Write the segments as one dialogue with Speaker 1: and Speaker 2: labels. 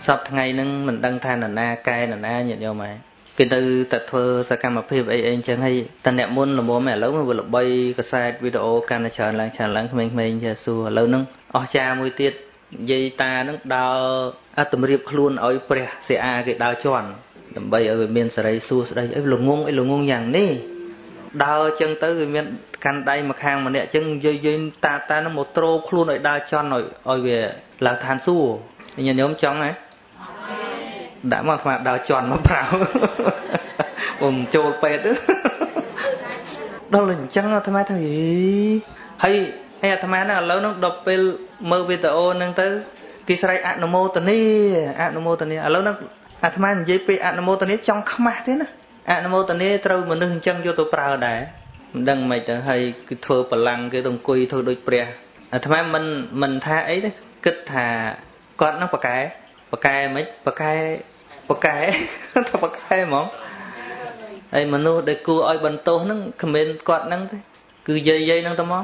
Speaker 1: សពថ្ងៃហ្នឹងមិនដឹងថានរណាកែនរណាញាតិញោមហើយគេទៅតែធ្វើសកម្មភាពអីអញ្ចឹងហើយតអ្នកមុនល្មមឥឡូវវាល្បីកសែតវីដេអូកាន់តែច្រើនឡើងក្មេងៗចេះសួរឥឡូវហ្នឹងអស់ចាមួយទៀតនិយាយតាហ្នឹងដើរអត់តម្រៀបខ្លួនឲ្យព្រះសិអាគេដើរជន់ដើម្បីឲ្យវាមានសេរីសួស្ដីអីល្ងងយ៉ាងនេះដើរអញ្ចឹងទៅវាមានកាន់ដៃមួយខាងម្នាក់អញ្ចឹងយាយតាហ្នឹងមកទ្រោខ្លួនឲ្យដើរជន់ឲ្យវាឡើងឋានសួគ៌ញាតិញោមចង់ហ៎ដាក់មកអាត្មាដើរជន់មកប្រៅអ៊ំចូលពេទ្យដល់អញ្ចឹងអាត្មាថាហើយអាត្មាហ្នឹងឥឡូវហ្នឹងដល់ពេលមើលវីដេអូហ្នឹងទៅគេស្រែកអនុមោទនាឥឡូវហ្នឹងអាត្មានិយាយពីអនុមោទនាចង់ខ្មាស់ទេណាអនុមោទនាត្រូវមនុស្សអញ្ចឹងយកទៅប្រើដែរមិនដឹងមិនទៅហើយគឺធ្វើបលាំងគេទៅអង្គុយធ្វើដូចព្រះអាត្មាមិនថាអីទេគិតថាគាត់ហ្នឹងប៉កែមិនប៉កែថាប៉កែហ្មងហើយមនុស្សដែលគួរឲ្យបន្ទោសហ្នឹងគ្មានគាត់ហ្នឹងទេគឺយាយហ្នឹងតែហ្មង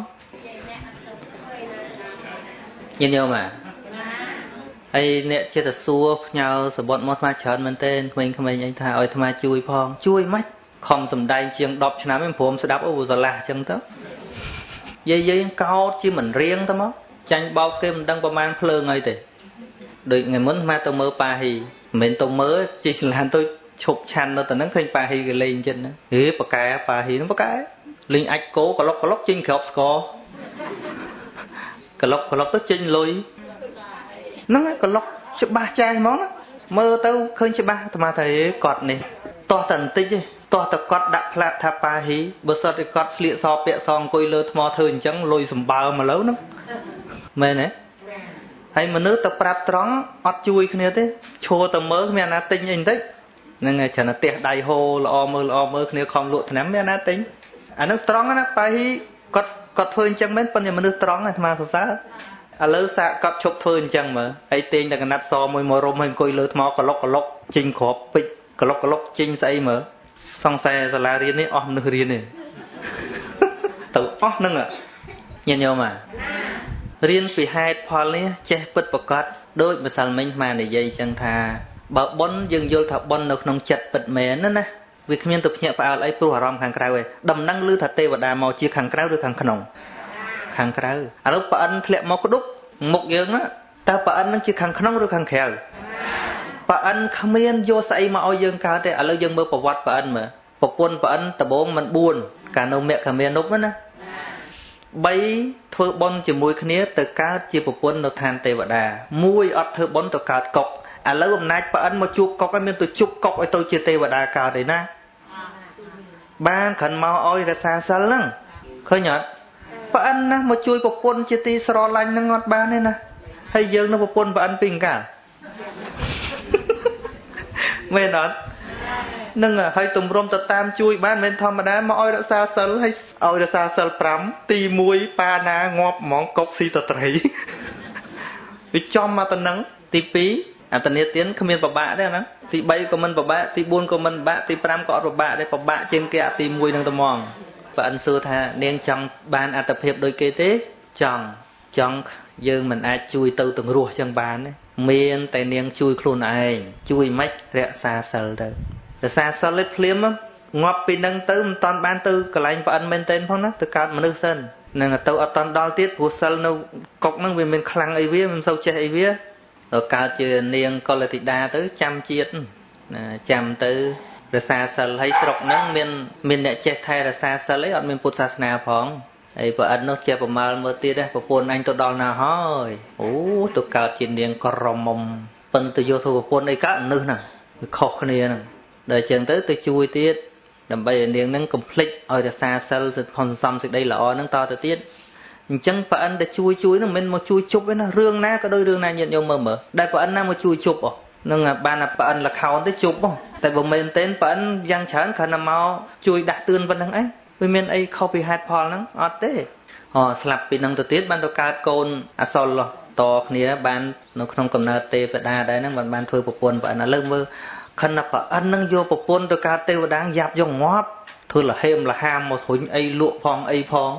Speaker 1: ញាតិញោមហើយអ្នកចិត្តសួរផ្ញើសបុតមកអាត្មាច្រើនមែនទេក្មេងៗអីថាឲ្យអាត្មាជួយផងជួយមិនខំសំដែងជាង10ឆ្នាំឯងព្រមស្ដាប់អូស្រឡះអញ្ចឹងទៅយាយកោតជាមិនរៀងទៅមកចាញ់បោកគេមិនដឹងប្រមាណភ្លើងអីទេដូចថ្ងៃមុនអាត្មាទៅមើលប៉ាហ៊ីមិនមែនទៅមើលជិះឡានទៅឈប់ឆាន់នៅទៅហ្នឹងឃើញប៉ាហ៊ីគេលេងចិត្តណាហេប៉កែប៉ាហ៊ីហ្នឹងប៉កែលេងអាចគោក្លុកចេញក្របស្គរក្លុកទៅចេញលុយហ្នឹងឯងក្លុកច្បាស់ចែហ្មងណាមើលទៅឃើញច្បាស់អាត្មាថាគាត់នេះតោះតែបន្តិចទេតោះតែគាត់ដាក់ផ្លាកថាប៉ាហ៊ីបើសិនតែគាត់ស្លៀកសពាក់សអង្គុយលើថ្មធ្វើអញ្ចឹងលុយសម្បើមកលើហ្នឹងមែនទេហើយមនុស្សទៅប្រាប់ត្រង់អត់ជួយគ្នាទេឈរទៅមើលគ្មានអាណាទិញអីបន្តិចហ្នឹងឯងច្រើនតែផ្ទះដៃហូល្អមើលគ្នាខំលក់ថ្នាំមានអាណាទិញអាហ្នឹងត្រង់ណាប៉ាហ៊ីគាត់ធ្វើអញ្ចឹងមែនប៉ុន្តែមនុស្សត្រង់អាត្មាសរសើរឥឡូវសាកគាត់ឈប់ធ្វើអញ្ចឹងមើលហើយទាញតែកណាត់សមួយមករុំហើយអង្គុយលើថ្មក្លុកចេញក្របពេជ្រក្លុកចេញស្អីមើលសង្ស័យសាលារៀននេះអស់មនុស្សរៀនទេទៅអស់ហ្នឹងញាតិញោមរៀនពីហេតុផលនេះចេះពិតប្រកបដូចម្សិលមិញអានិយាយចឹងថាបើបុណ្យយើងយល់ថាបុណ្យនៅក្នុងចិត្តពិតមែនណាវាគ្មានទៅភ្ញាក់ផ្អើលអីព្រោះអារម្មណ៍ខាងក្រៅឯងដំណឹងឮថាទេវតាមកជាខាងក្រៅឬខាងក្នុងខាងក្រៅឥឡូវប្អិនធ្លាក់មកក្ដុកមុខយើងណាតើប្អិននឹងជាខាងក្នុងឬខាងក្រៅប្អិនគ្មានយកស្អីមកឲ្យយើងកើតទេឥឡូវយើងមើលប្រវត្តិប្អិនមើលប្រពន្ធប្អិនដំបូងមិន4កាលនៅមគ្គមានុបណា3ធ្វើបុណ្យជាមួយគ្នាទៅកើតជាប្រពន្ធនៅឋានទេវតា1អត់ធ្វើបុណ្យទៅកើតកុកឥឡូវអំណាចប្អិនមកជួបកុកឲ្យមានទៅជប់កុកឲ្យទៅជាទេវតាកើតទេណាបានគ្រាន់មកឲ្យរក្សាសិលហ្នឹងឃើញអត់ប្អិនណាមកជួយប្រពន្ធជាទីស្រឡាញ់ហ្នឹងអត់បានទេណាហើយយើងនៅប្រពន្ធប្អិនពីអង្កាលមែនអត់នឹងហើយទម្រាំទៅតាមជួយបានមិនធម្មតាមកឲ្យរក្សាសិលហើយឲ្យរក្សាសិល5ទី1ប៉ាណាងាប់ហ្មងកុកស៊ីតត្រីវាចំមកទៅនឹងទី2អតនេទានគ្មានប្របាក់ទេហ្នឹងទី3ក៏មិនប្របាក់ទី4ក៏មិនប្របាក់ទី5ក៏អត់ប្របាក់ទេប្របាក់ជាងគេអាទី1ហ្នឹងតែហ្មងបើអិនសួរថានាងចង់បានអត្តភាពដូចគេទេចង់យើងមិនអាចជួយទៅទាំងរស់ចឹងបានទេមានតែនាងជួយខ្លួនឯងជួយមិនរក្សាសិលទៅរក្សាសិលភ្លាមងាប់ពីនឹងទៅមិនតាន់បានទៅកន្លែងប្អិនមែនទេផងណាទៅកើតមនុស្សសិននឹងទៅអត់តាន់ដល់ទៀតព្រោះសិលនៅកុកហ្នឹងវាមានខ្លាំងអីវាមិនសូវចេះអីវាកើតជានាងកុលធីតាទៅចាំជាតិចាំទៅរក្សាសិលហើយស្រុកហ្នឹងមានអ្នកចេះថែរក្សាសិលអីអត់មានពុទ្ធសាសនាផងហើយប្រអិននោះចេះប្រមាលមើលទៀតប្រពន្ធអញទៅដល់ណាហើយអូទៅកើតជានាងក្រមុំប៉ុន្តែយកទៅប្រពន្ធអីកើតនឹសហ្នឹងវាខុសគ្នាហ្នឹងដល់ចឹងទៅជួយទៀតដើម្បីឲ្យនាងហ្នឹងកុំភ្លេចឲ្យរក្សាសិលសិទ្ធិផងសន្សំសេចក្តីល្អហ្នឹងតទៅទៀតអញ្ចឹងប្រអិនតែជួយហ្នឹងមិនមែនមកជួយជប់ទេណារឿងណាក៏ដូចរឿងណាញាតិញោមមើលដែលប្រអិនណាមកជួយជប់នឹងបានតែប្រអិនលខោនទៅជប់តែបើមិនទេប្រអិនយ៉ាងច្រើនគ្រាន់តែមកជួយដាស់តឿនប៉ុណ្្នឹងឯងវាមានអីខុសពីហេតុផលហ្នឹងអត់ទេស្លាប់ពីហ្នឹងទៅទៀតបានទៅកើតកូនអសលតគ្នាបាននៅក្នុងកំណើតទេវតាដែរហ្នឹងបានធ្វើប្រពន្ធប្រអិនឥឡូវមើលខណៈប្រអិនហ្នឹងយកប្រពន្ធទៅកើតទេវតាយ៉ាប់យកងាប់ធ្វើលហេមលហាមមករុញអីលក់ផងអីផងហ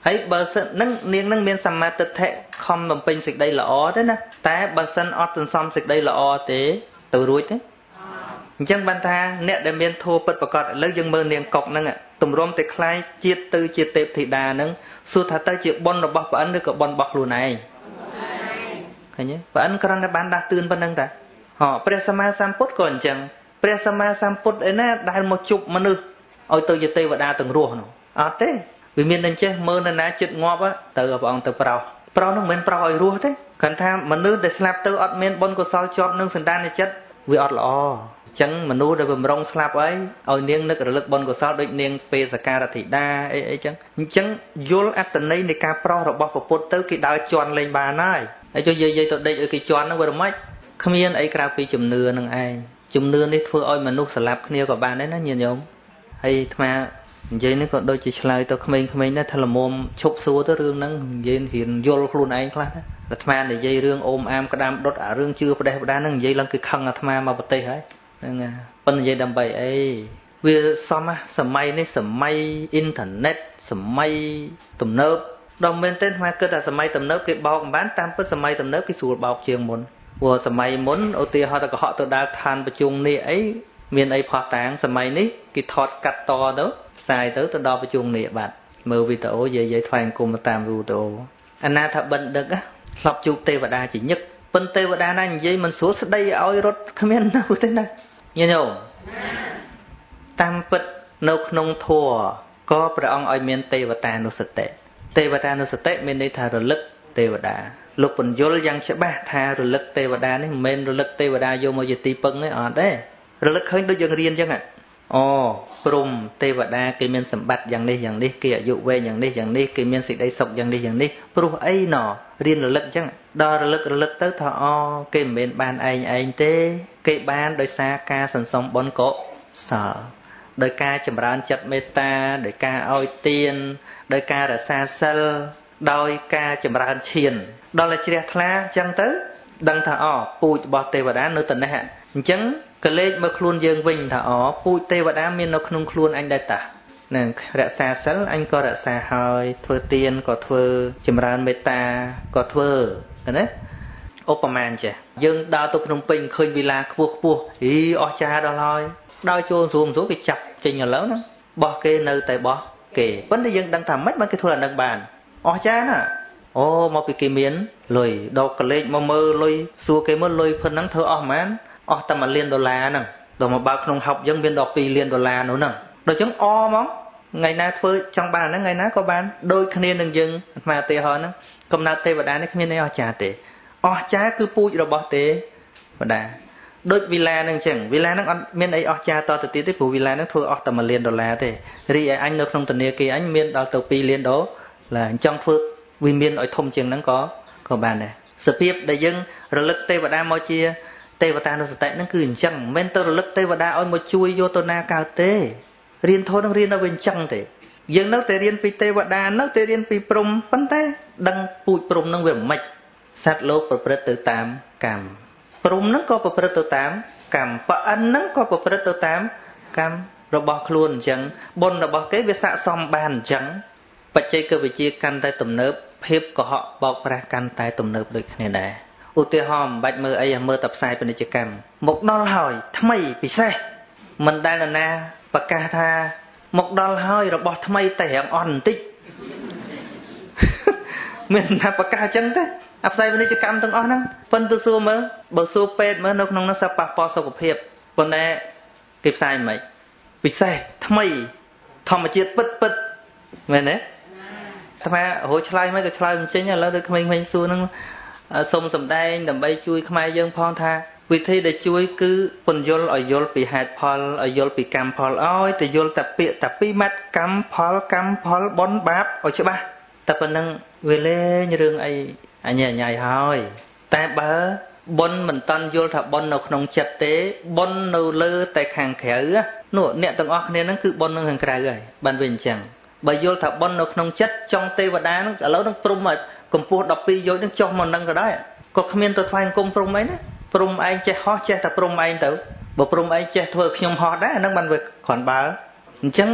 Speaker 1: ហើយបើសិននឹងនាងនឹងមានសមាទិដ្ឋិខំបំពេញសេចក្តីល្អទេណាតែបើសិនអត់សន្សំសេចក្តីល្អទេទៅរួចទេអញ្ចឹងបានថាអ្នកដែលមានធម៌ពិតប្រាកដឥឡូវយើងមើលនាងកុកហ្នឹងទម្រាំតែខ្លាយជាតិទៅជាទេពធីតាហ្នឹងសួរថាទៅជាបុណ្យរបស់ព្រះអិនឬក៏បុណ្យរបស់ខ្លួនឯងឃើញទេព្រះអិនគ្រាន់តែបានដាស់តឿនប៉ុណ្្នឹងតាព្រះសម្មាសម្ពុទ្ធក៏អញ្ចឹងព្រះសម្មាសម្ពុទ្ធឯណាដែលមកជប់មនុស្សឲ្យទៅជាទេវតាទាំងរស់នោះអត់ទេវាមានតែចេះមើលនរណាចិត្តងាប់ទៅព្រះអង្គទៅប្រោសហ្នឹងមិនមែនប្រោសឲ្យរស់ទេគ្រាន់ថាមនុស្សដែលស្លាប់ទៅអត់មានបុណ្យកុសលជាប់នឹងសន្តានចិត្តវាអត់ល្អអញ្ចឹងមនុស្សដែលបំរុងស្លាប់អីឲ្យនាងនឹករលឹកបុណ្យកុសលដូចនាងស្ពេសការធិតាអីចឹងអញ្ចឹងយល់អត្តន័យនៃការប្រោសរបស់ពុទ្ធទៅគេដើរជន់លេងបានហើយហើយចុះយាយទៅដេកឲ្យគេជន់ហ្នឹងវារមិចគ្មានអីក្រៅពីជំនឿនឹងឯងជំនឿនេះធ្វើឲ្យមនុស្សស្លាប់គ្នាក៏បានដែរណាញាតិញោមហើយអាត្មានិយាយនេះក៏ដូចជាឆ្លើយទៅក្មេងៗដែរថាល្មមឈប់សួរទៅរឿងហ្នឹងនិយាយរៀនយល់ខ្លួនឯងខ្លះណាអាត្មានិយាយរឿងអូមអាមក្តាមដុតអារឿងជឿផ្ដេសផ្ដាសហ្នឹងនិយាយឡើងគឺខឹងអាត្មាមកប្រទេសហើយហ្នឹងប៉ុន្តែនិយាយដើម្បីអីវាសមសម័យនេះសម័យអ៊ីនធឺណិតសម័យទំនើបដល់មែនទេអាត្មាគិតថាសម័យទំនើបគេបោកមិនបានតាមពិតសម័យទំនើបគេស្រួលបោកជាងមុនព្រោះសម័យមុនឧទាហរណ៍ទៅកុហកទៅដើរឋានប្រជុំនេះអីមានអីផោះតាងសម័យនេះគេថតកាត់តទៅផ្សាយទៅដល់ប្រជុំនេះបាត់មើលវីដេអូយាយថ្វាយអង្គមតាមវីដេអូអាណាថាបិណ្ឌឹកធ្លាប់ជួបទេវតាជាញឹកប៉ុន្តែទេវតាណានិយាយមិនស្រួលស្ដីឲ្យរត់គ្មាននៅទេណាញញោមតាមពិតនៅក្នុងធម៌ក៏ព្រះអង្គឲ្យមានទេវតានុសតិទេវតានុសតិមានន័យថារលឹកទេវតាលោកពន្យល់យ៉ាងច្បាស់ថារលឹកទេវតានេះមិនមែនរលឹកទេវតាយកមកជាទីពឹងទេអត់ទេរលឹកឃើញដូចយើងរៀនអញ្ចឹងព្រំទេវតាគេមានសម្បត្តិយ៉ាងនេះយ៉ាងនេះគេអាយុវែងយ៉ាងនេះយ៉ាងនេះគេមានសេចក្តីសុខយ៉ាងនេះយ៉ាងនេះព្រោះអីណរៀនរលឹកអញ្ចឹងដល់រលឹកទៅថាគេមិនមែនបានឯងទេគេបានដោយសារការសន្សំបុណ្យកុសលដោយការចម្រើនចិត្តមេត្តាដោយការឲ្យទានដោយការរក្សាសិលដោយការចម្រើនឈានដល់តែជ្រះថ្លាអញ្ចឹងទៅដឹងថាពូជរបស់ទេវតានៅតែនេះអញ្ចឹងក៏លេចមកខ្លួនយើងវិញថាពូជទេវតាមាននៅក្នុងខ្លួនអញដែរតានឹងរក្សាសិលអញក៏រក្សាហើយធ្វើទានក៏ធ្វើចម្រើនមេត្តាក៏ធ្វើណាឧបមាអញ្ចេះយើងដើរទៅភ្នំពេញឃើញវិឡាខ្ពស់អស្ចារ្យដល់ហើយដើរចូលស្រួលគេចាប់ចេញឥឡូវហ្នឹងបោះគេនៅតែបោះគេប៉ុន្តែយើងដឹងថាម៉េចបានគេធ្វើអានឹងបានអស្ចារ្យណាមកពីគេមានលុយដកកលេចមកមើលលុយសួរគេមើលលុយហ្នឹងធ្វើអស់ប៉ុន្មានអស់តែ$1 លានហ្នឹងដល់មកបើក្នុងហប់យើងមានដល់$2 លាននោះហ្នឹងដូចចឹងហ្មងថ្ងៃណាធ្វើចង់បានហ្នឹងថ្ងៃណាក៏បានដូចគ្នានឹងយើងអាត្មាឧទាហរណ៍ហ្នឹងកំណើតទេវតានេះគ្មានអីអស្ចារ្យទេអស្ចារ្យគឺពូជរបស់ទេវតាដូចវីឡាហ្នឹងចឹងវីឡាហ្នឹងអត់មានអីអស្ចារ្យតទៅទៀតទេព្រោះវីឡាហ្នឹងធ្វើអស់តែ$1 លានទេរីឯអញនៅក្នុងធនាគារអញមានដល់ទៅ$2 លានអញ្ចឹងធ្វើវាមានឲ្យធំជាងហ្នឹងក៏បានដែរសភាពដែលយើងរលឹកទេវតាមកជាទេវតានុសតិហ្នឹងគឺអញ្ចឹងមិនមែនទៅរលឹកទេវតាឲ្យមកជួយយកទៅណាកើតទេរៀនធម៌នឹងរៀននៅវិញអញ្ចឹងទេយើងនៅតែរៀនពីទេវតានៅតែរៀនពីព្រំប៉ុន្តែដឹងពូជព្រំហ្នឹងវាមិនម៉េចសត្វលោកប្រព្រឹត្តទៅតាមកម្មព្រំហ្នឹងក៏ប្រព្រឹត្តទៅតាមកម្មប្អិនហ្នឹងក៏ប្រព្រឹត្តទៅតាមកម្មរបស់ខ្លួនអញ្ចឹងបុណ្យរបស់គេវាស័ក្តិសមបានអញ្ចឹងបច្ចេកវិទ្យាកាន់តែទំនើបភាពកុហកបោកប្រាស់កាន់តែទំនើបដូចគ្នាដែរឧទាហរណ៍មិនបាច់មើលអីមើលតែផ្សាយពាណិជ្ជកម្មមកដល់ហើយថ្មីពិសេសមិនដែលនរណាប្រកាសថាមកដល់ហើយរបស់ថ្មីតែរៀងអស់បន្តិចមានណាប្រកាសអញ្ចឹងទេអាផ្សាយពាណិជ្ជកម្មទាំងអស់ហ្នឹងប៉ុន្តែសួរមើលបើសួរពេទ្យមើលនៅក្នុងនោះសប៉ះប៉ះសុខភាពប៉ុន្តែគេផ្សាយមិនពិសេសថ្មីធម្មជាតិពិតមែនទេអាត្មារហឆ្លើយមិនក៏ឆ្លើយមិនចេញឥឡូវទៅក្មេងៗសួរហ្នឹងសូមសម្ដែងដើម្បីជួយខ្មែរយើងផងថាវិធីដែលជួយគឺពន្យល់ឲ្យយល់ពីហេតុផលឲ្យយល់ពីកម្មផលឲ្យតែយល់តែពាក្យតែពីរម៉ាត់កម្មផលបុណ្យបាបឲ្យច្បាស់តែប៉ុណ្្នឹងវាលេងរឿងអីអញ្ញៃហើយតែបើបុណ្យមិនតាន់យល់ថាបុណ្យនៅក្នុងចិត្តទេបុណ្យនៅលើតែខាងក្រៅនោះអ្នកទាំងអស់គ្នាហ្នឹងគឺបុណ្យនៅខាងក្រៅហើយបានវាអញ្ចឹងបើយល់ថាបុណ្យនៅក្នុងចិត្តចង់ទេវតាហ្នឹងឥឡូវហ្នឹងព្រំឲ្យកម្ពស់12យោជនឹងចុះមកនឹងក៏ដែរក៏គ្មានទៅថ្វាយអង្គមព្រំអីណាព្រំឯងចេះហោះចេះតែព្រំឯងទៅបើព្រំឯងចេះធ្វើខ្ញុំហោះដែរអាហ្នឹងបានវាគ្រាន់បើអញ្ចឹង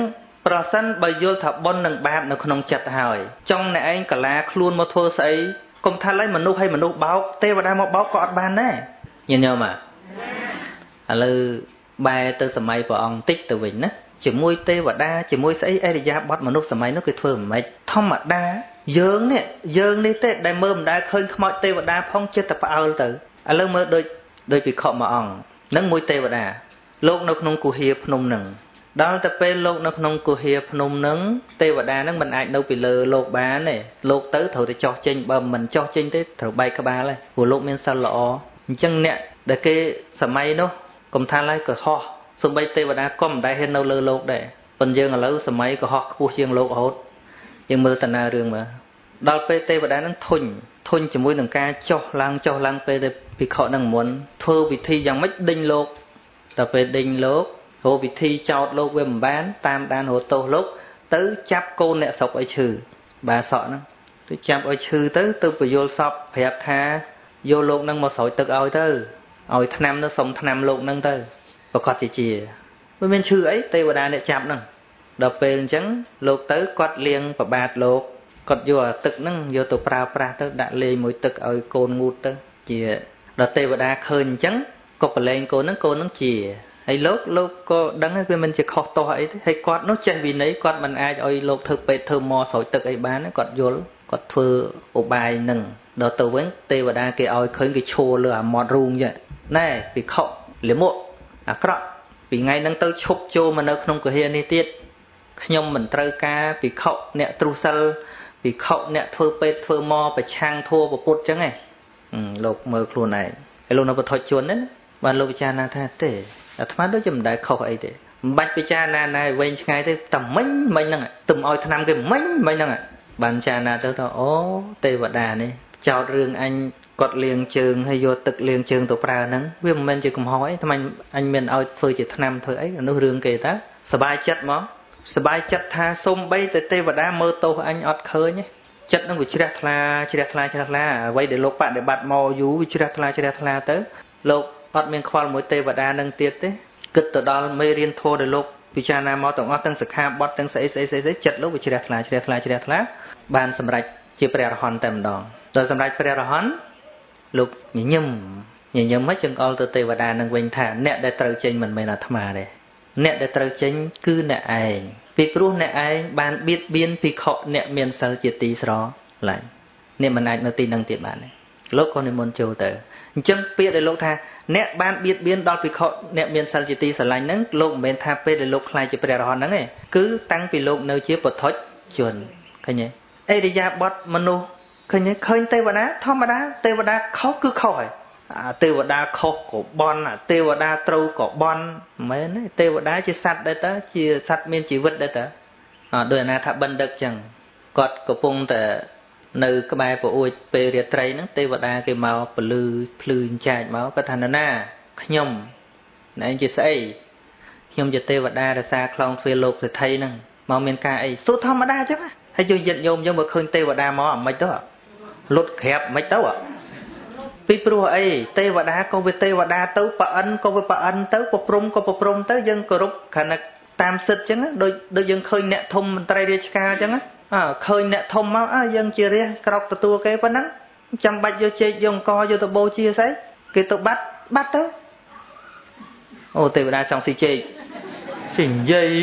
Speaker 1: ប្រសិនបើយល់ថាបុណ្យនិងបាបនៅក្នុងចិត្តហើយចង់អ្នកឯងកាឡាខ្លួនមកធ្វើស្អីកុំថាឡើយមនុស្សឲ្យមនុស្សបោកទេវតាមកបោកក៏អត់បានដែរញាតិញោមឥឡូវបែរទៅសម័យព្រះអង្គតិចទៅវិញណាជាមួយទេវតាជាមួយស្អីអរិយាបថមនុស្សសម័យនោះគឺធ្វើមិនម៉េចធម្មតាយើងនេះទេដែលមើលមិនដែលឃើញខ្មោចទេវតាផងចិត្តតែផ្អើលទៅឥឡូវមើលដូចភិក្ខុមួយអង្គនឹងមួយទេវតាលោកនៅក្នុងគុហាភ្នំនឹងដល់តែពេលលោកនៅក្នុងគុហាភ្នំនឹងទេវតានឹងមិនអាចនៅពីលើលោកបានទេលោកទៅត្រូវតែចោះចេញបើមិនចោះចេញទេត្រូវបែកក្បាលហើយព្រោះលោកមានសិលល្អអញ្ចឹងអ្នកដែលគេសម័យនោះកុំថាឡើយកុហកសូម្បីទេវតាក៏មិនដែលហ៊ាននៅលើលោកដែរប៉ុន្តែយើងឥឡូវសម័យកុហកខ្ពស់ជាងលោករហូតយើងមើលតាណារឿងមើលដល់ពេលទេវតានឹងធុញជាមួយនឹងការចុះឡើងពេលដែលភិក្ខុនឹងមុនធ្វើពិធីយ៉ាងម៉េចដេញលោកដល់ពេលដេញលោករកវិធីចោតលោកវាមិនបានតាមដានរត់ទោសលោកទៅចាប់កូនអ្នកស្រុកឲ្យឈឺបាសក់ហ្នឹងទៅចាប់ឲ្យឈឺទៅពយល់សពប្រាប់ថាយកលោកហ្នឹងមកស្រោចទឹកឲ្យទៅឲ្យថ្នាំទៅសុំថ្នាំលោកហ្នឹងទៅប្រកាសជាមិនមានឈឺអីទេវតាអ្នកចាប់ហ្នឹងដល់ពេលអញ្ចឹងលោកទៅគាត់លាងប្របាទលោកគាត់យកអាទឹកហ្នឹងយកទៅប្រើប្រាស់ទៅដាក់លេងមួយទឹកឲ្យកូនងូតទៅជាដល់ទេវតាឃើញអញ្ចឹងក៏ប្រឡែងកូនហ្នឹងជាហើយលោកក៏ដឹងថាវាមិនជាខុសទោសអីទេហើយគាត់នោះចេះវិន័យគាត់មិនអាចឲ្យលោកធ្វើពេទ្យធ្វើម៉ស្រោចទឹកអីបានគាត់យល់គាត់ធ្វើឧបាយនឹងដល់ទៅវិញទេវតាគេឲ្យឃើញគេឈួរលើអាមាត់រូងចឹងណែភិក្ខុលាមកអាក្រក់ពីថ្ងៃហ្នឹងទៅឈប់ចូលមកនៅក្នុងគុហានេះទៀតខ្ញុំមិនត្រូវការភិក្ខុអ្នកទ្រុសិលភិក្ខុអ្នកធ្វើពេទ្យធ្វើម៉ប្រឆាំងធัวពុទ្ធចឹងឯងលោកមើលខ្លួនឯងហើយលោកនៅបឋមជនណាបានលោកពិចារណាថាទេអាត្មាដូចជាមិនដែលខុសអីទេមិនបាច់ពិចារណាណាវែងឆ្ងាយទេតែមិញហ្នឹងទំឲ្យឆ្នាំគេមិញហ្នឹងបានពិចារណាទៅថាអូទេវតានេះចោតរឿងអញគាត់លាងជើងហើយយកទឹកលាងជើងទៅប្រើហ្នឹងវាមិនមែនជាកំហុសអីថ្មអញមានឲ្យធ្វើជាឆ្នាំធ្វើអីនោះរឿងគេតើសบายចិត្តមកសบายចិត្តថាសុំបីទៅទេវតាមើលទោសអញអត់ឃើញទេចិត្តនឹងវាជ្រះថ្លាអ្វីដែលលោកបដិបត្តិមកយូរវាជ្រះថ្លាទៅលោកអត់មានខ្វល់មួយទេវតានឹងទៀតទេគិតទៅដល់មេរៀនធម៌ដែលលោកពិចារណាមកទាំងអស់ទាំងសិក្ខាបទទាំងស្អីចិត្តលោកវាជ្រះថ្លាបានសម្រេចជាព្រះអរហន្តតែម្ដងដល់សម្រេចព្រះអរហន្តលោកញញឹមមកចង្អុលទៅទេវតានឹងវិញថាអ្នកដែលត្រូវចេញមិនមែនអាត្មាទេអ្នកដែលត្រូវចេញគឺអ្នកឯងពីព្រោះអ្នកឯងបានបៀតបៀនភិក្ខុអ្នកមានសិលជាទីស្រឡាញ់អ្នកមិនអាចនៅទីនឹងទៀតបានទេលោកក៏និមន្តចូលទៅអញ្ចឹងពាក្យដែលលោកថាអ្នកបានបៀតបៀនដល់ភិក្ខុអ្នកមានសិលជាទីស្រឡាញ់ហ្នឹងលោកមិនមែនថាពេលដែលលោកខ្លាចជាព្រះអរហន្តហ្នឹងទេគឺតាំងពីលោកនៅជាពុទ្ធជនឃើញទេអរិយាបថមនុស្សឃើញទេវតាធម្មតាទេវតាខុសគឺខុសហើយអាទេវតាខុសក៏បន់អាទេវតាត្រូវក៏បន់មិនមែនទេទេវតាជាសត្វដែរតើជាសត្វមានជីវិតដែរតើដោយអាណាថាបណ្ឌិតចឹងគាត់កំពុងតែនៅក្បែរប្រអួចពេលរាត្រីហ្នឹងទេវតាគេមកពលឺភ្លឺចាចមកគាត់ថាណាខ្ញុំណែជាស្អីខ្ញុំជាទេវតារសាខ្លងទ្វារលោកសេដ្ឋីហ្នឹងមកមានការអីសួរធម្មតាចឹងហើយយើងយិត្តញោមយើងមកឃើញទេវតាមកអាមិនទៅលុតក្រាបមិនទៅពីព្រោះអីទេវតាក៏វាទេវតាទៅប្រអិនក៏វាប្រអិនទៅប្រព្រំក៏ប្រព្រំទៅយើងគោរពខណៈតាមសិទ្ធចឹងដូចយើងឃើញអ្នកធំមន្ត្រីរាជការចឹងឃើញអ្នកធំមកយើងជារាជក្រោកទទួលគេប៉ុណ្ណឹងចាំបាច់យកជែកយកអង្គយកទៅបូជាស្អីគេទៅបាត់ទៅអូទេវតាចង់ស៊ីជែកនិយាយ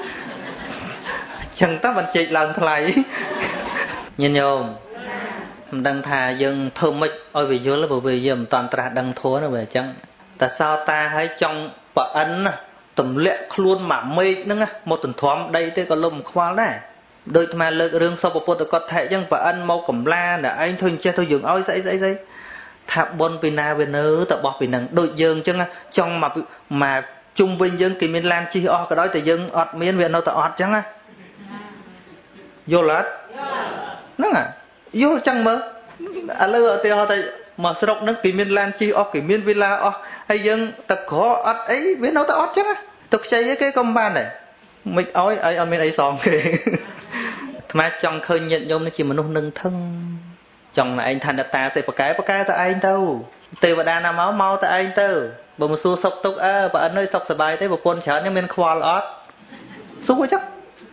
Speaker 1: ចឹងតើមិនជែកឡើងថ្លៃញញោមមិនដឹងថាយើងធ្វើម៉េចឲ្យវាយល់ព្រោះវាយើងមិនតាន់ត្រាស់ដឹងធัวនោះវាអញ្ចឹងតែសោតាឲ្យចង់ប្រអិនទម្លាក់ខ្លួនមកមេឃហ្នឹងមកទន្ទ្រាំដីទៅក៏លំខ្វល់ដែរដូចអាលើករឿងសុភពុទ្ធកថាអញ្ចឹងប្រអិនមកកំឡាតែឯងធ្វើចេះទៅយើងឲ្យស្អីថាបុណ្យពីណាវានៅតែបោះពីហ្នឹងដូចយើងអញ្ចឹងចង់មកជុំវិញយើងគេមានឡានជិះអស់ក៏ដោយតែយើងអត់មានវានៅតែអត់អញ្ចឹងយល់អត់ហ្នឹងយល់ចឹងមើលឥឡូវឧទាហរណ៍ទៅមកស្រុកហ្នឹងគេមានឡានជិះអស់គេមានវិឡាអស់ហើយយើងតែក្រអត់អីវានៅតែអត់ចឹងទៅខ្ចីគេក៏មិនបានដែរមិនឲ្យអត់មានអីសមគេថ្មចង់ឃើញញាតិញោមនេះជាមនុស្សនឹងថឹងចង់តែឯងឋានតាសេបកែទៅឯងទៅទេវតាណាមកទៅឯងទៅបើមកសួរសុខទុក្ខបើអត់នៅសុខសប្បាយទេប្រពន្ធច្រើនមានខ្វល់អត់សួរចឹង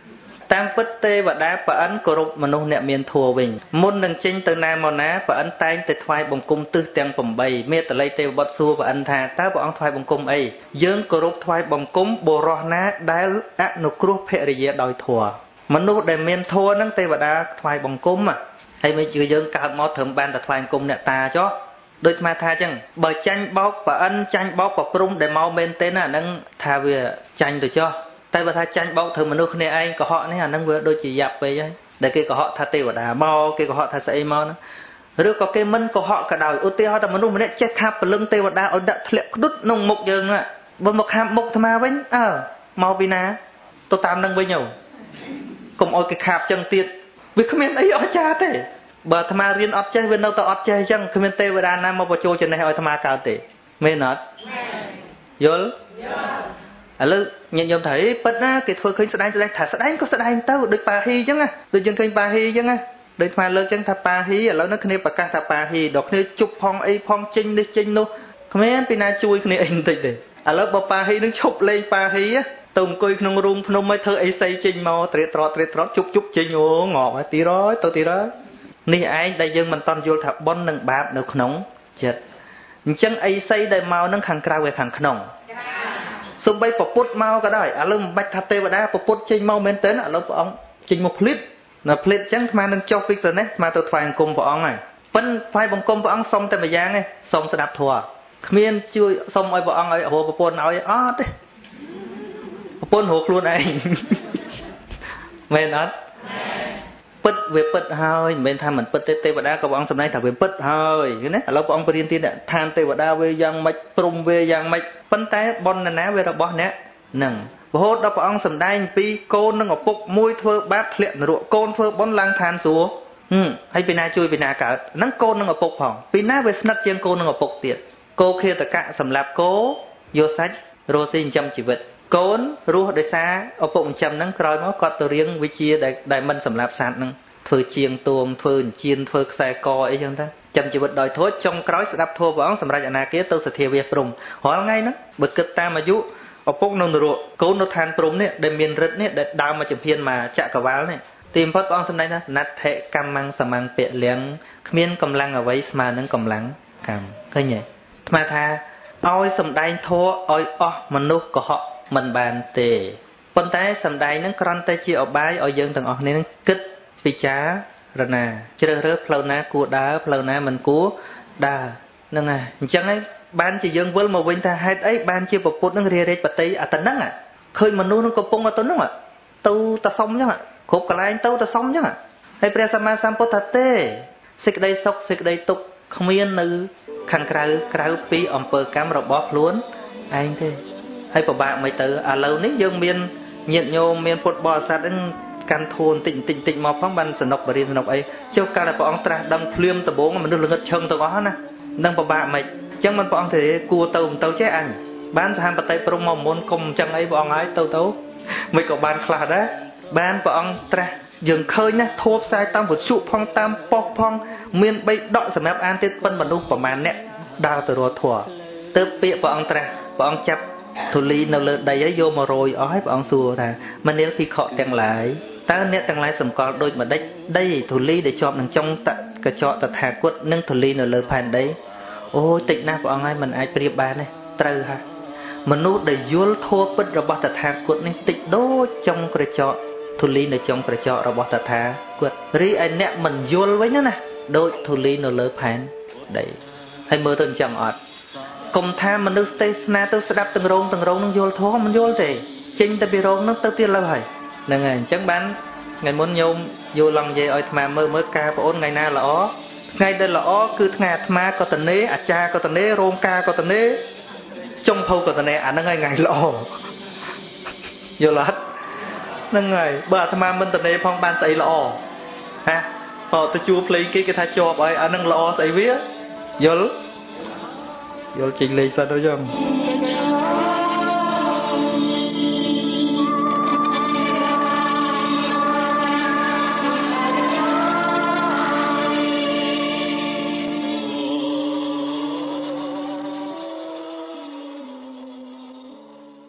Speaker 1: តាមពិតទេវតាប្រអិនគោរពមនុស្សអ្នកមានធัวវិញមុននឹងចេញទៅណាមកណាប្រអិនតែងតែថ្វាយបង្គំទិសទាំង8មេតល័យទេវបុត្រសួរប្រអិនថាតើព្រះអង្គថ្វាយបង្គំអីយើងគោរពថ្វាយបង្គំបុរសណាដែលអនុគ្រោះភរិយាដោយធัวមនុស្សដែលមានធัวហ្នឹងទេវតាថ្វាយបង្គំហើយមិនជឿយើងកើតមកត្រឹមបានតែថ្វាយបង្គំអ្នកតាចុះដូចអាថាអញ្ចឹងបើចាញ់បោកប្រអិនចាញ់បោកប្រព្រំដែលមកមែនទេណាហ្នឹងថាវាចាញ់ទៅចុះតែបើថាចាញ់បោកធ្វើមនុស្សគ្នាឯងកុហកនេះអាហ្នឹងវាដូចជាយ៉ាប់ពេកហើយដែលគេកុហកថាទេវតាមកគេកុហកថាស្អីមកហ្នឹងឬក៏គេមិនកុហកក៏ដោយឧទាហរណ៍ថាមនុស្សម្នាក់ចេះខាប់ព្រលឹងទេវតាឲ្យដាក់ធ្លាក់ក្ដុតក្នុងមុខយើងណាបើមកខាប់មុខអាត្មាវិញមកពីណាទៅតាមនឹងវិញហ៎កុំឲ្យគេខាប់ចឹងទៀតវាគ្មានអីអស្ចារ្យទេបើអាត្មារៀនអត់ចេះវានៅតែអត់ចេះអញ្ចឹងគ្មានទេវតាណាមកបញ្ចូលចំណេះឲ្យអាត្មាកើតទេមែនអត់យល់ឥឡូវញាតិញោមថាពិតណាគេធ្វើឃើញស្ដែងថាស្ដែងក៏ស្ដែងទៅដូចប៉ាហ៊ីអញ្ចឹងណាដូចយើងឃើញប៉ាហ៊ីអញ្ចឹងណាដូចអាត្មាលើកអញ្ចឹងថាប៉ាហ៊ីឥឡូវនេះគ្នាប្រកាសថាប៉ាហ៊ីដល់គ្នាជប់ផងអីផងចេញនេះចេញនោះគ្មានពីណាជួយគ្នាអីបន្តិចទេឥឡូវបើប៉ាហ៊ីនឹងឈប់លេងប៉ាហ៊ីទៅអង្គុយក្នុងរូងភ្នំឲ្យធ្វើអីស្អីចេញមកត្រេតត្រត់ជប់ចេញអូងប់ហើយទីរយទៅទីរយនេះឯងដែលយើងមិនតន់យល់ថាបុណ្យនិងបាបនៅក្នុងចិត្តអញ្ចឹងអីស្អីដែលមកនឹងខាងក្រៅហើយខាងក្នុងសូម្បីពពុទ្ធមកក៏ដោយឥឡូវមិនបាច់ថាទេវតាពពុទ្ធចេញមកមែនទេឥឡូវព្រះអង្គចេញមកភ្លិតនៅភ្លិតអញ្ចឹងអាត្មានឹងចុះពីទៅនេះអាត្មាទៅថ្វាយបង្គំព្រះអង្គហើយប៉ិនថ្វាយបង្គំព្រះអង្គសុំតែម្យ៉ាងឯងសុំស្ដាប់ធម៌គ្មានជួយសុំឲ្យព្រះអង្គឲ្យរកប្រពន្ធឲ្យអត់ទេប្រពន្ធរកខ្លួនឯងមែនអត់ពិតវាពិតហើយមិនមែនថាមិនពិតទេទេវតាក៏ព្រះអង្គសម្ដែងថាវាពិតហើយឃើញណាឥឡូវព្រះអង្គបរៀនទៀតឋានទេវតាវាយ៉ាងម៉េចព្រំវាយ៉ាងម៉េចប៉ុន្តែបុណ្យណាវារបស់អ្នកនឹងរហូតដល់ព្រះអង្គសម្ដែងពីកូននិងឪពុកមួយធ្វើបាបធ្លាក់នរកកូនធ្វើបុណ្យឡើងឋានសួគ៌ហើយពីណាជួយពីណាកើតហ្នឹងកូននិងឪពុកផងពីណាវាស្និទ្ធជាងកូននិងឪពុកទៀតគោឃាតកៈសម្រាប់គោយកសាច់រស់ស៊ីចិញ្ចឹមជីវិតកូនរស់ដោយសារឪពុកចិញ្ចឹមហ្នឹងក្រោយមកគាត់ទៅរៀងវិជាដែលមិនសម្រាប់សត្វហ្នឹងធ្វើជាងទួមធ្វើអញ្ជៀនធ្វើខ្សែកអីចឹងទៅចិញ្ចឹមជីវិតដោយធម៌ចុងក្រោយស្ដាប់ធម៌ព្រះអង្គសម្រាប់អនាគាទៅសទ្ធាវាព្រំរាល់ថ្ងៃហ្នឹងបើគិតតាមអាយុឪពុកនៅនរកកូននៅឋានព្រំនេះដែលមានរិទ្ធនេះដែលដើមមកជំហានមកចក្រវាលនេះទីបំផុតព្រះអង្គសម្ដែងថាណដ្ឋិកម្មੰសមੰពលំគ្មានកម្លាំងអ្វីស្មើនឹងកម្លាំងកម្មឃើញទេថ្មថាឲ្យសម្ដែងធម៌ឲ្យអស់មនុស្សកុហកមិនបានទេប៉ុន្តែសម្ដែងនឹងគ្រាន់តែជាឧបាយឲ្យយើងទាំងអស់គ្នានឹងគិតពិចារណាជ្រើសរើសផ្លូវណាគួរដើរផ្លូវណាមិនគួរដើរហ្នឹងហើយអញ្ចឹងហើយបានជាយើងវិលមកវិញថាហេតុអីបានជាពុទ្ធនឹងរារែកបតីអត់ទៅហ្នឹងឃើញមនុស្សនឹងកំពុងទៅហ្នឹងទៅតសុំអញ្ចឹងគ្រប់កន្លែងទៅតសុំអញ្ចឹងហើយព្រះសម្មាសម្ពុទ្ធថាទេសេចក្តីសុខសេចក្តីទុក្ខគ្មាននៅខាងក្រៅពីអំពើកម្មរបស់ខ្លួនឯងទេហើយពិបាកមិនទៅឥឡូវនេះយើងមានញាតិញោមមានពុទ្ធបរិស័ទហ្នឹងកាន់ធូនតិចមកផងបានសនុកបរិញ្ញាសនុកអីចុះកាលតែព្រះអង្គត្រាស់ដឹងភ្លាមដំបងមនុស្សល្ងឹតឈឹងទាំងអស់ណានឹងពិបាកមិនអញ្ចឹងមិនព្រះអង្គទេគួរទៅមិនទៅចេះអញបានសហបតីព្រំមកមុនកុំអញ្ចឹងអីព្រះអង្គហើយទៅមិនក៏បានខ្លះដែរបានព្រះអង្គត្រាស់យើងឃើញណាធូបផ្សាយតាមវិទ្យុផងតាមប៉ុស្តិ៍ផងមានបីដកសម្រាប់អានទៀតប៉ុនមនុស្សប្រមាណអ្នកដើរទៅរកធัวទៅពាក្យព្រះអង្គត្រាស់ព្រះអង្គចាប់ធូលីនៅលើដីហើយយកមករយអស់ហើយព្រះអង្គសួរថាមនាលភិក្ខុទាំងឡាយតើអ្នកទាំងឡាយសម្គាល់ដូចម្ដេចដីធូលីដែលជាប់នឹងចុងកញ្ចក់តថាគតនិងធូលីនៅលើផែនដីអូយតិចណាស់ព្រះអង្គហើយមិនអាចប្រៀបបានទេត្រូវហើយមនុស្សដែលយល់ធម៌ពិតរបស់តថាគតនេះតិចដូចចុងក្រចកធូលីនៅចុងក្រចករបស់តថាគតរីឯអ្នកមិនយល់វិញណាដូចធូលីនៅលើផែនដីហើយមើលទៅអញ្ចឹងអត់កុំថាមនុស្សទេសនាទៅស្ដាប់ទាំងរោងនឹងយល់ធម៌មិនយល់ទេចេញទៅពីរោងនឹងទៅទៀតលើហើយហ្នឹងហើយអញ្ចឹងបានថ្ងៃមុនញោមយល់ឡងនិយាយឲ្យអាត្មាមើលការបងអូនថ្ងៃណាល្អថ្ងៃដែលល្អគឺថ្ងៃអាត្មាកតនេអាចារ្យកតនេរោងការកតនេចុងភៅកតនេអាហ្នឹងហើយថ្ងៃល្អយល់អត់ហ្នឹងហើយបើអាត្មាមិនតនេផងបានស្អីល្អហាទៅជួភ្លេងគេថាជាប់ហើយអាហ្នឹងល្អស្អីវាយល់ចេញលេខសិនទៅចឹង